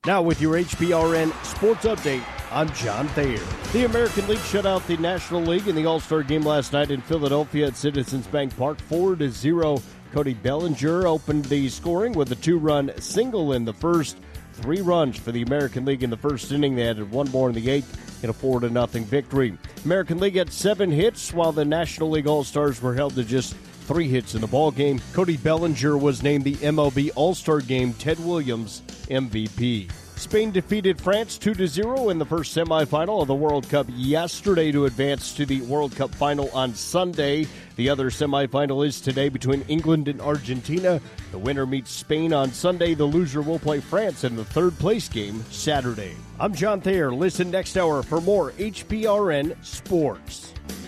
Now with your HPRN Sports Update, I'm John Thayer. The American League shut out the National League in the All-Star game last night in Philadelphia at Citizens Bank Park 4-0. Cody Bellinger opened the scoring with a 2-run single in the first. 3 runs for the American League in the first inning. They added 1 more in the 8th in a 4-0 victory. American League had 7 hits, while the National League All-Stars were held to just 3 hits in the ballgame. Cody Bellinger was named the MLB All-Star Game Ted Williams MVP. Spain defeated France 2-0 in the first semifinal of the World Cup yesterday to advance to the World Cup final on Sunday. The other semifinal is today between England and Argentina. The winner meets Spain on Sunday. The loser will play France in the third-place game Saturday. I'm John Thayer. Listen next hour for more HPRN Sports.